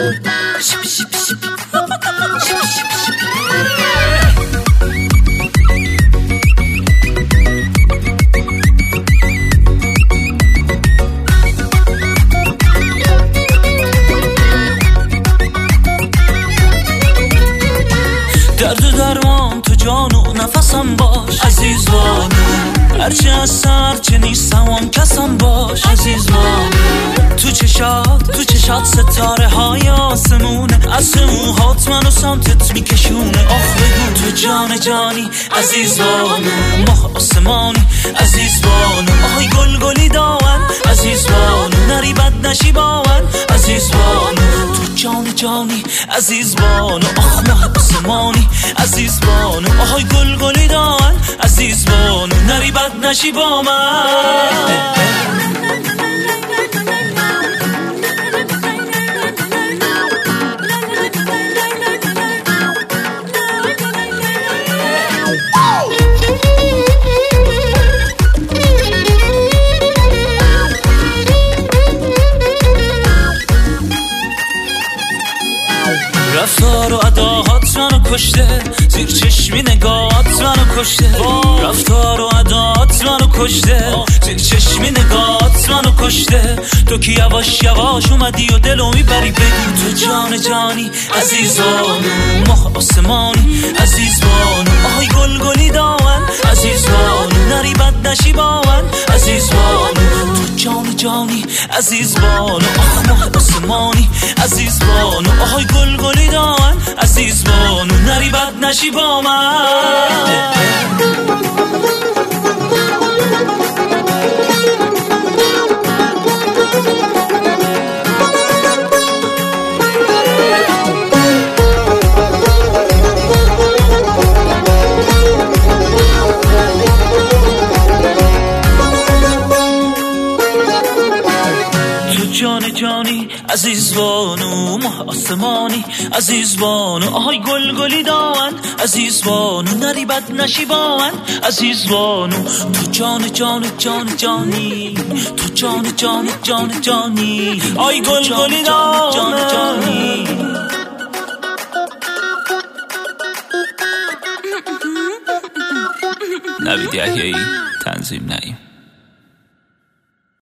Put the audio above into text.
درد و درمان تو جان و نفسم باش عزیز بانو، هرچی هستم چه نیستم اون کسم باش عزیز بانو. تو چشات ستاره های آسمونه، از موهات منو سمتت میکشونه. آخ بگو تو جان جانی عزیز بانو، ماه آسمانی عزیز بانو. آهای گلگلی داون عزیز بانو، نری بد نشی باون عزیز بانو. تو جان جانی عزیز بانو، آخ ماه آسمانی عزیز بانو. آهای گلگلی داون عزیز بانو، نری بد نشی با من. رفتار و اداهات منو کشته، زیر چشمی نگاهات منو کشته. رفتار و اداهات منو کشته، زیر چشمی نگاهات منو کشته. تو که یواش یواش اومدی و دلو میبری. بگو تو جان جانی عزیز بانو، ماه آسمانی عزیز بانو. آهای گلگلی داون عزیز بانو، نری بد نشی باون عزیز بانو. تو جان جانی عزیز بانو، آخ ماه آسمانی عزیز بانو. آهای گلگلی داون عزیز بانو، نری بد نشی با من. جان جانی عزیز بانو، ماه آسمانی عزیز بانو. آهای گلگلی داون عزیز بانو، نری بد نشی با من عزیز بانو. تو جان جانی، تو جان جانی. آهای گلگلی داون جانی. نوید یحیایی، تنظیم نعیم.